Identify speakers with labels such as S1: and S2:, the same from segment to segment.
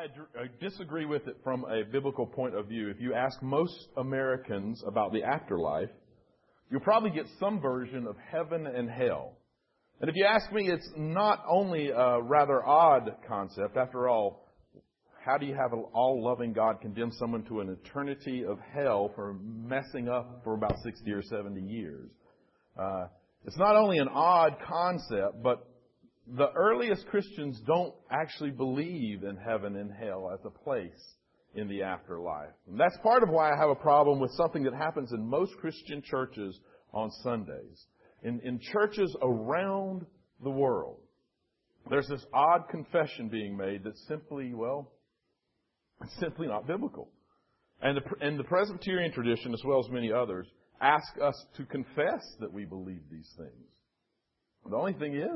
S1: I disagree with it from a biblical point of view. If you ask most Americans about the afterlife, you'll probably get some version of heaven and hell. And if you ask me, it's not only a rather odd concept. After all, how do you have an all-loving God condemn someone to an eternity of hell for messing up for about 60 or 70 years? It's not only an odd concept, but the earliest Christians don't actually believe in heaven and hell as a place in the afterlife. And that's part of why I have a problem with something that happens in most Christian churches on Sundays. In churches around the world, there's this odd confession being made that's simply, it's simply not biblical. And the Presbyterian tradition, as well as many others, ask us to confess that we believe these things. The only thing is,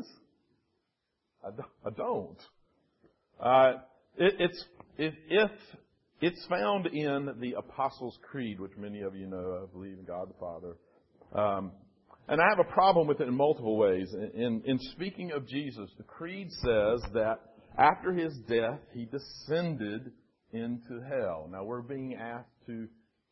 S1: I don't. It's found in the Apostles' Creed, which many of you know. I believe in God the Father. And I have a problem with it in multiple ways. In speaking of Jesus, the Creed says that after His death, He descended into hell. Now, we're being asked to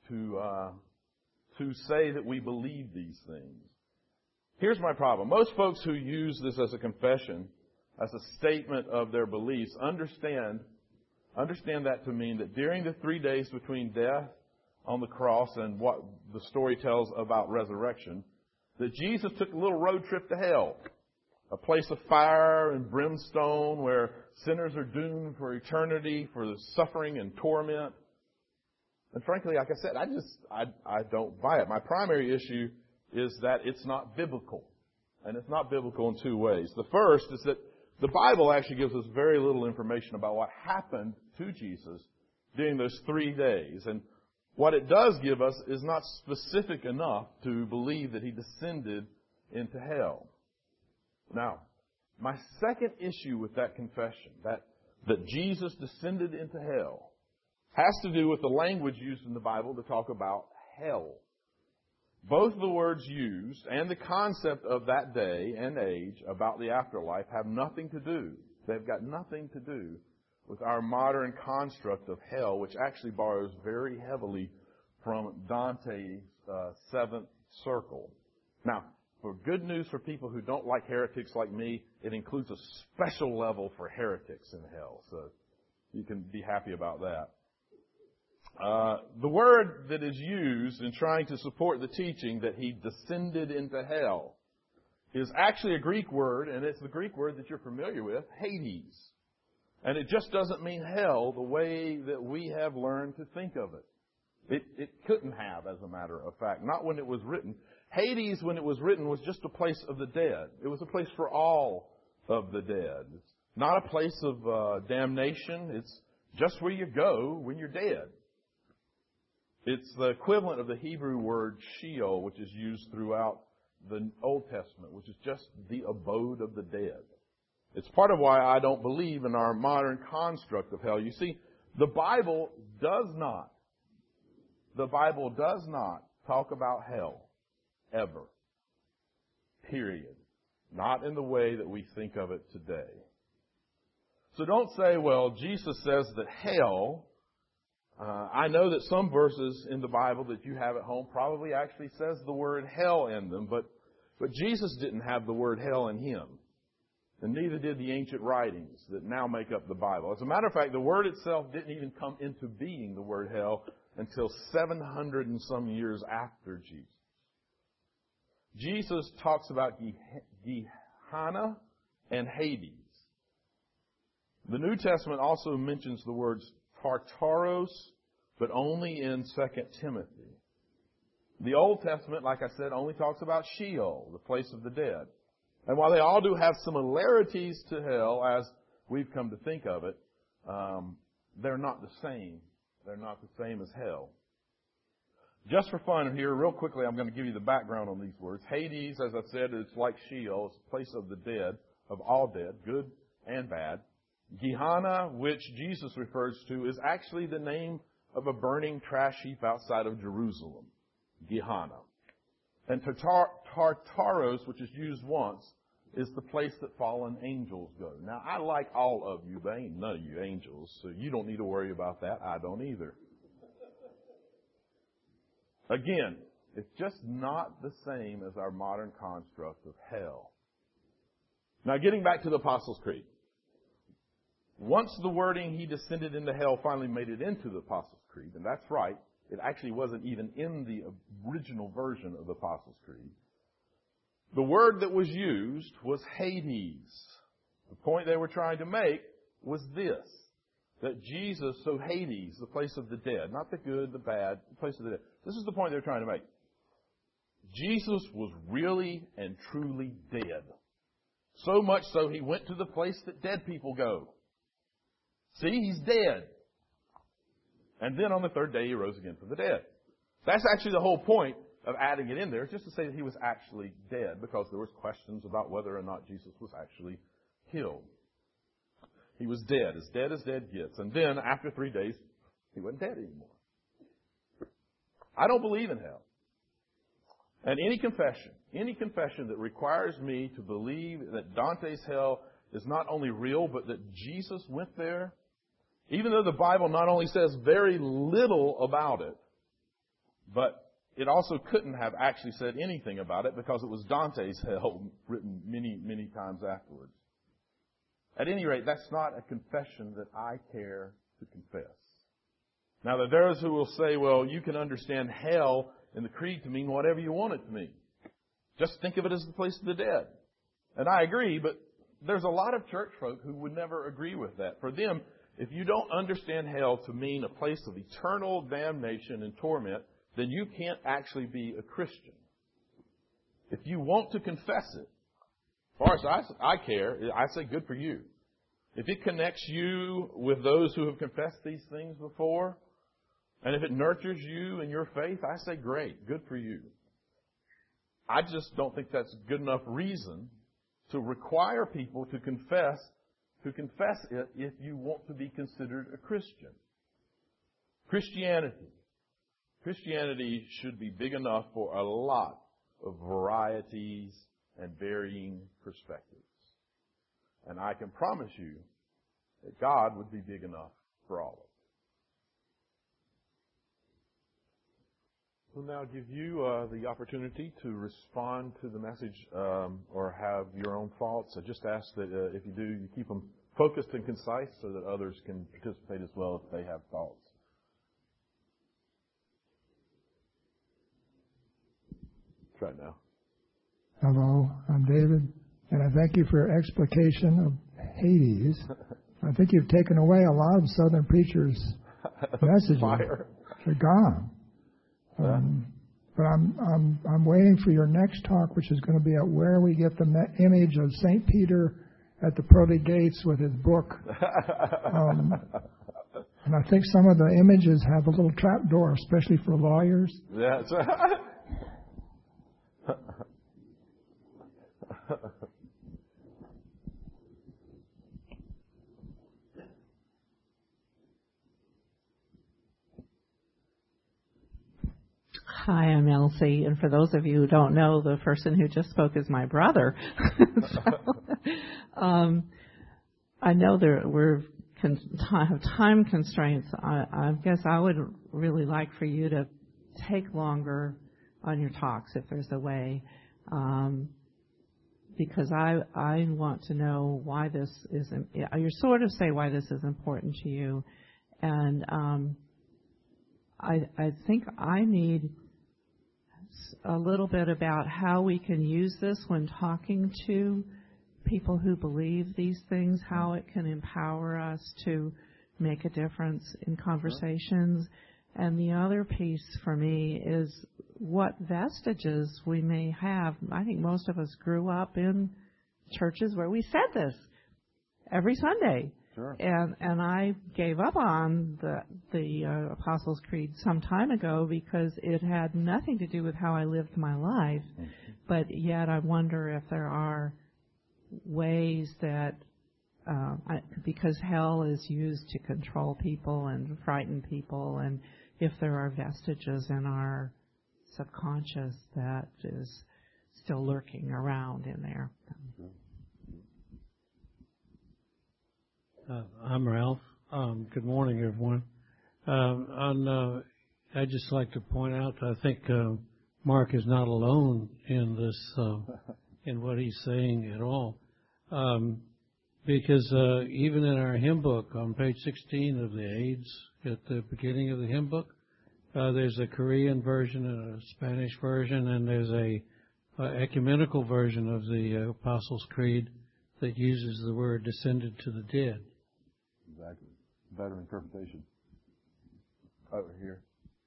S1: say that we believe these things. Here's my problem. Most folks who use this as a confession, as a statement of their beliefs, understand that to mean that during the 3 days between death on the cross and what the story tells about resurrection, that Jesus took a little road trip to hell, a place of fire and brimstone where sinners are doomed for eternity, for the suffering and torment. And frankly, like I said, I don't buy it. My primary issue is that it's not biblical. And it's not biblical in two ways. The first is that the Bible actually gives us very little information about what happened to Jesus during those 3 days. And what it does give us is not specific enough to believe that He descended into hell. Now, my second issue with that confession, that Jesus descended into hell, has to do with the language used in the Bible to talk about hell. Both the words used and the concept of that day and age about the afterlife have nothing to do. They've got nothing to do with our modern construct of hell, which actually borrows very heavily from Dante's Seventh Circle. Now, for good news for people who don't like heretics like me, it includes a special level for heretics in hell. So you can be happy about that. The word that is used in trying to support the teaching that He descended into hell is actually a Greek word, and it's the Greek word that you're familiar with, Hades. And it just doesn't mean hell the way that we have learned to think of it. It couldn't have, as a matter of fact, not when it was written. Hades, when it was written, was just a place of the dead. It was a place for all of the dead. It's not a place of damnation. It's just where you go when you're dead. It's the equivalent of the Hebrew word Sheol, which is used throughout the Old Testament, which is just the abode of the dead. It's part of why I don't believe in our modern construct of hell. You see, the Bible does not talk about hell ever. Period. Not in the way that we think of it today. So don't say, well, Jesus says that hell, I know that some verses in the Bible that you have at home probably actually says the word hell in them, but Jesus didn't have the word hell in Him. And neither did the ancient writings that now make up the Bible. As a matter of fact, the word itself didn't even come into being, the word hell, until 700 and some years after Jesus. Jesus talks about Gehenna and Hades. The New Testament also mentions the words Tartaros, but only in 2 Timothy. The Old Testament, like I said, only talks about Sheol, the place of the dead. And while they all do have similarities to hell, as we've come to think of it, they're not the same. They're not the same as hell. Just for fun here, real quickly, I'm going to give you the background on these words. Hades, as I said, it's like Sheol. It's a place of the dead, of all dead, good and bad. Gehenna, which Jesus refers to, is actually the name of a burning trash heap outside of Jerusalem. Gehenna. And Tartaros, which is used once, is the place that fallen angels go. Now, I like all of you, but ain't none of you angels, so you don't need to worry about that. I don't either. Again, it's just not the same as our modern construct of hell. Now, getting back to the Apostles' Creed. Once the wording, he descended into hell, finally made it into the Apostles' Creed, and that's right, it actually wasn't even in the original version of the Apostles' Creed. The word that was used was Hades. The point they were trying to make was this, that Jesus, so Hades, the place of the dead, not the good, the bad, the place of the dead. This is the point they were trying to make. Jesus was really and truly dead. So much so he went to the place that dead people go. See, he's dead. And then on the third day he rose again from the dead. That's actually the whole point of adding it in there, just to say that he was actually dead, because there was questions about whether or not Jesus was actually killed. He was dead as dead gets. And then after 3 days, he wasn't dead anymore. I don't believe in hell. And any confession that requires me to believe that Dante's hell is not only real, but that Jesus went there, even though the Bible not only says very little about it, but it also couldn't have actually said anything about it because it was Dante's hell written many, many times afterwards. At any rate, that's not a confession that I care to confess. Now, there are those who will say, well, you can understand hell in the creed to mean whatever you want it to mean. Just think of it as the place of the dead. And I agree, but there's a lot of church folk who would never agree with that. For them, if you don't understand hell to mean a place of eternal damnation and torment, then you can't actually be a Christian. If you want to confess it, as far as I care, I say good for you. If it connects you with those who have confessed these things before, and if it nurtures you in your faith, I say great, good for you. I just don't think that's good enough reason to require people to confess it if you want to be considered a Christian. Christianity should be big enough for a lot of varieties and varying perspectives. And I can promise you that God would be big enough for all of it. We'll now give you the opportunity to respond to the message or have your own thoughts. I just ask that if you do, you keep them focused and concise so that others can participate as well if they have thoughts. Try it now.
S2: Hello, I'm David, and I thank you for your explication of Hades. I think you've taken away a lot of Southern preachers' messages.
S1: Fire.
S2: They're gone. But I'm waiting for your next talk, which is going to be at where we get the image of St. Peter at the pearly gates with his book. And I think some of the images have a little trap door, especially for lawyers.
S1: Yeah, that's right.
S3: Hi, I'm Elsie, and for those of you who don't know, the person who just spoke is my brother. I know we're have time constraints. I guess I would really like for you to take longer on your talks if there's a way, because I want to know why this is. You sort of say why this is important to you, and I think I need a little bit about how we can use this when talking to people who believe these things, how it can empower us to make a difference in conversations. And the other piece for me is what vestiges we may have. I think most of us grew up in churches where we said this every Sunday.
S1: Sure.
S3: And I gave up on the Apostles' Creed some time ago because it had nothing to do with how I lived my life. Mm-hmm. But yet I wonder if there are ways that, because hell is used to control people and frighten people, and if there are vestiges in our subconscious that is still lurking around in there.
S4: I'm Ralph. Good morning, everyone. I'd just like to point out, I think Mark is not alone in this, in what he's saying at all. Because even in our hymn book on page 16 of the AIDS, at the beginning of the hymn book, there's a Korean version and a Spanish version, and there's a ecumenical version of the Apostles' Creed that uses the word descended to the dead.
S1: Exactly. Better interpretation. Over here.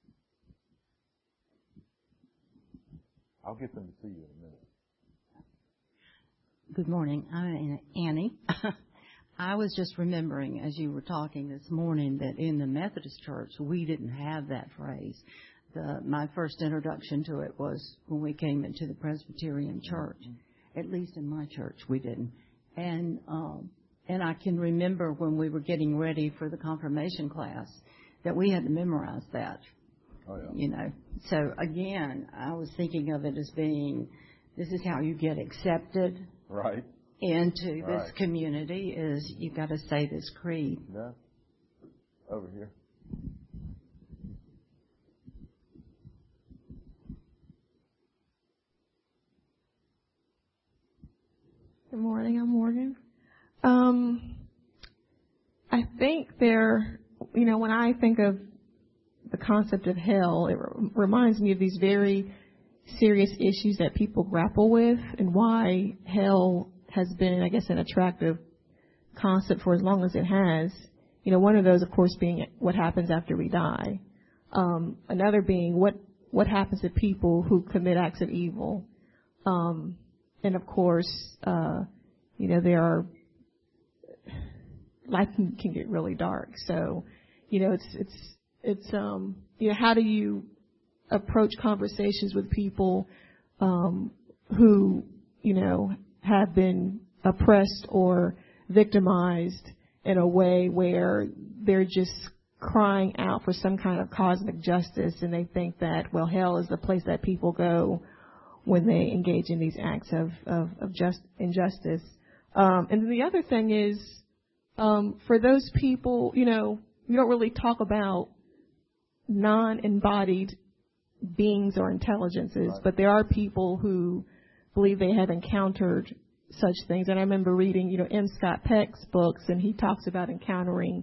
S1: I'll get them to see you in a minute.
S5: Good morning. I'm Annie. I was just remembering as you were talking this morning that in the Methodist Church we didn't have that phrase. My first introduction to it was when we came into the Presbyterian Church. At least in my church we didn't. And I can remember when we were getting ready for the confirmation class that we had to memorize that.
S1: Oh, yeah.
S5: You know. So again, I was thinking of it as being, this is how you get accepted.
S1: Right.
S5: Into this community is you got to say this creed.
S1: Yeah. Over here.
S6: Good morning. I'm Morgan. I think when I think of the concept of hell, it reminds me of these very serious issues that people grapple with and why hell has been, I guess, an attractive concept for as long as it has. You know, one of those, of course, being what happens after we die. Another being what happens to people who commit acts of evil. And of course, there are, life can get really dark. So, it's how do you approach conversations with people who, have been oppressed or victimized in a way where they're just crying out for some kind of cosmic justice, and they think that, well, hell is the place that people go when they engage in these acts of injustice. And then the other thing is, for those people, you don't really talk about non-embodied beings or intelligences,
S1: right.
S6: But there are people who believe they have encountered such things. And I remember reading, M. Scott Peck's books, and he talks about encountering,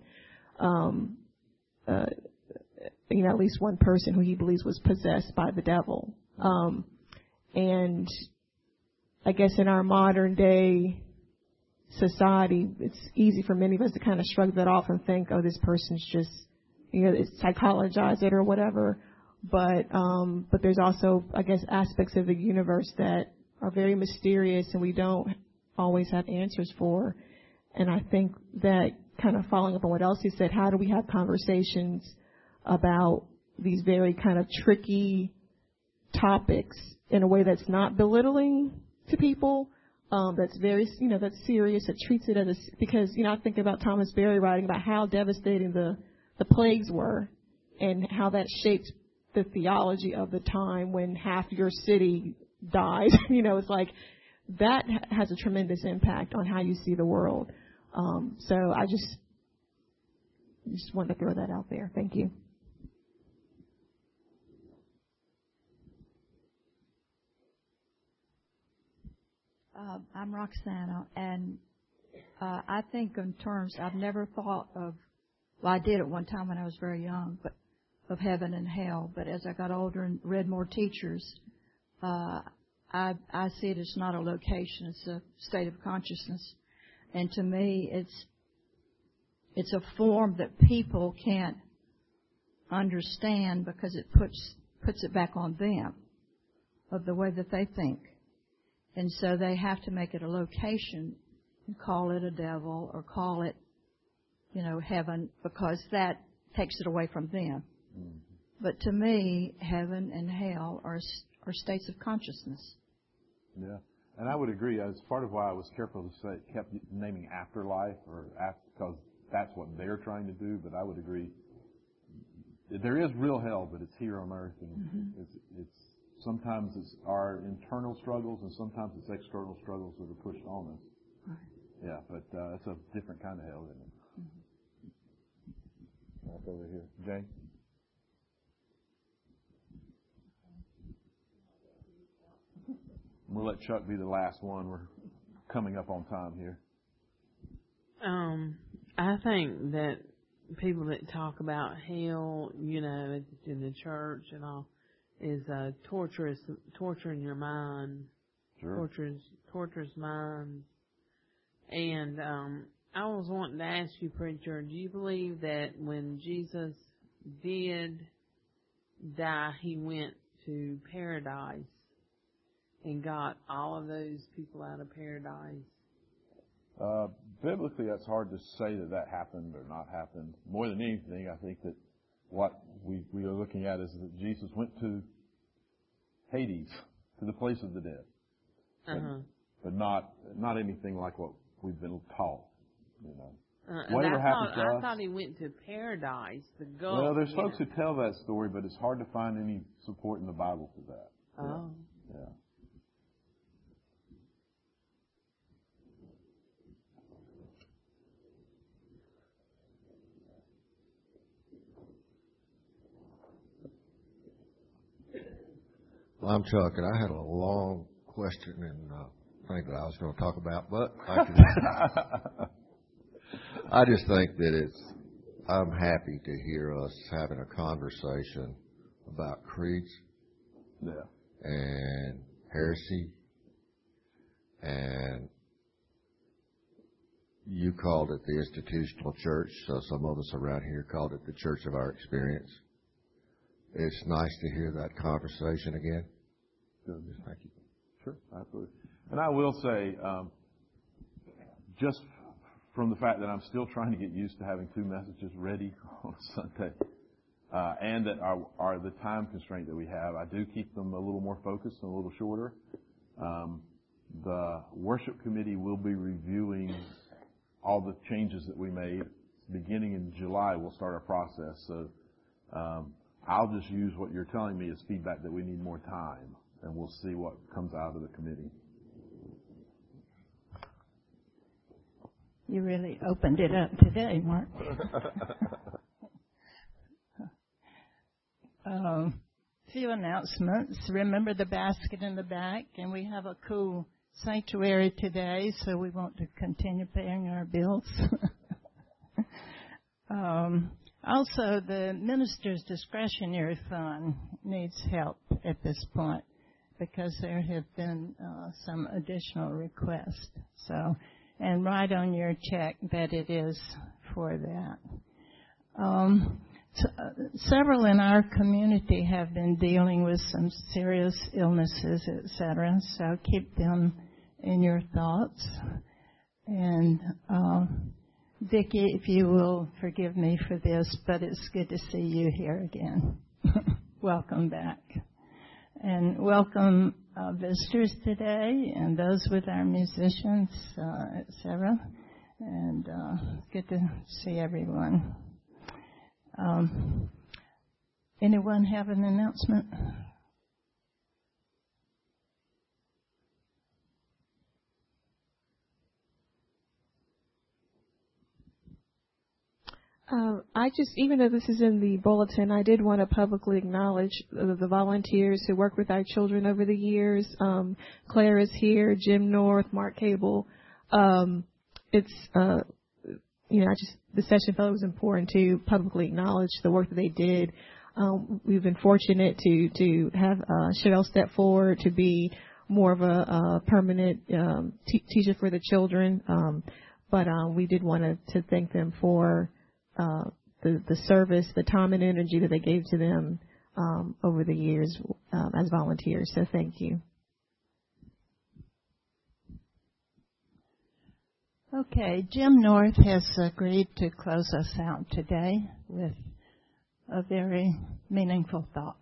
S6: at least one person who he believes was possessed by the devil. And I guess in our modern day society, it's easy for many of us to kind of shrug that off and think, oh, this person's just, psychologize it or whatever. But there's also, I guess, aspects of the universe that are very mysterious and we don't always have answers for. And I think that, kind of following up on what Elsie said, how do we have conversations about these very kind of tricky topics in a way that's not belittling to people, that's very, that's serious, that treats it as because, I think about Thomas Berry writing about how devastating the plagues were and how that shaped the theology of the time when half your city died. It's like that has a tremendous impact on how you see the world. So I just wanted to throw that out there. Thank you.
S7: I'm Roxana, and I think in terms, I've never thought of, well, I did at one time when I was very young, but of heaven and hell. But as I got older and read more teachers, I see it as not a location; it's a state of consciousness. And to me, it's a form that people can't understand because it puts it back on them of the way that they think. And so they have to make it a location and call it a devil or call it, heaven, because that takes it away from them. Mm-hmm. But to me, heaven and hell are states of consciousness.
S1: Yeah, and I would agree. As part of why I was careful to say, kept naming afterlife because that's what they're trying to do. But I would agree. There is real hell, but it's here on earth, and it's sometimes it's our internal struggles, and sometimes it's external struggles that are pushed on us. Right. Yeah, but it's a different kind of hell, isn't it? over here. Jane? We'll let Chuck be the last one. We're coming up on time here.
S8: I think that people that talk about hell, you know, in the church and all, is torturing your mind.
S1: Sure.
S8: Tortures minds. And I was wanting to ask you, preacher, do you believe that when Jesus did die, he went to paradise and got all of those people out of paradise?
S1: Biblically, that's hard to say that happened or not happened. More than anything, I think that what we are looking at is that Jesus went to Hades, to the place of the dead. But not anything like what we've been taught, you know. Whatever happens to us.
S8: I thought he went to paradise, the goal.
S1: Well, there's folks who tell that story, but it's hard to find any support in the Bible for that.
S8: Oh.
S1: Yeah.
S9: Well, I'm Chuck, and I had a long question and thing that I was going to talk about, but I just think that I'm happy to hear us having a conversation about creeds and heresy, and you called it the institutional church, so some of us around here called it the church of our experience. It's nice to hear that conversation again.
S1: Good. Thank you. Sure, absolutely. And I will say, just from the fact that I'm still trying to get used to having two messages ready on a Sunday, and that are the time constraint that we have, I do keep them a little more focused and a little shorter. The worship committee will be reviewing all the changes that we made. Beginning in July, we'll start our process. So I'll just use what you're telling me as feedback that we need more time, and we'll see what comes out of the committee.
S10: You really opened it up today, Mark. Few announcements. Remember the basket in the back, and we have a cool sanctuary today, so we want to continue paying our bills. Also, the minister's discretionary fund needs help at this point because there have been some additional requests. So, and write on your check that it is for that. Several in our community have been dealing with some serious illnesses, etc. So keep them in your thoughts. And Vicki, if you will forgive me for this, but it's good to see you here again. Welcome back. And welcome visitors today and those with our musicians, etc. And good to see everyone. Anyone have an announcement?
S6: I just, even though this is in the bulletin, I did want to publicly acknowledge the volunteers who worked with our children over the years. Claire is here, Jim North, Mark Cable. The session felt it was important to publicly acknowledge the work that they did. We've been fortunate to have Cheryl step forward to be more of a permanent teacher for the children. But we did want to thank them for the service, the time and energy that they gave to them over the years as volunteers. So thank you.
S10: Okay, Jim North has agreed to close us out today with a very meaningful thought.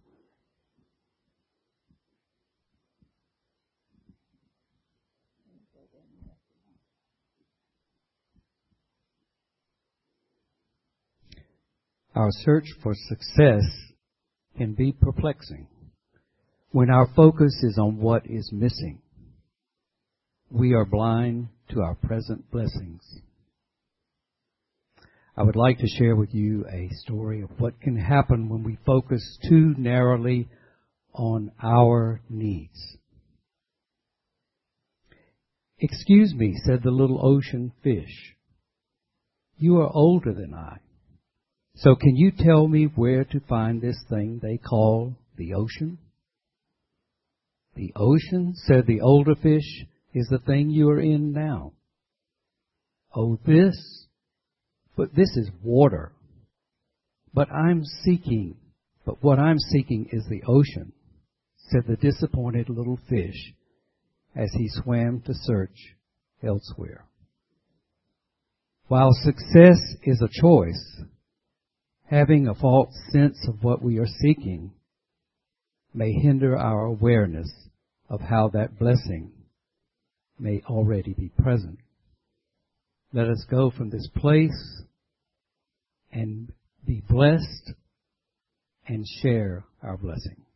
S11: Our search for success can be perplexing when our focus is on what is missing. We are blind to our present blessings. I would like to share with you a story of what can happen when we focus too narrowly on our needs. "Excuse me," said the little ocean fish. "You are older than I. So can you tell me where to find this thing they call the ocean?" "The ocean," said the older fish, "is the thing you are in now." "Oh, this? But this is water. But what I'm seeking is the ocean," said the disappointed little fish as he swam to search elsewhere. While success is a choice, having a false sense of what we are seeking may hinder our awareness of how that blessing may already be present. Let us go from this place and be blessed and share our blessing.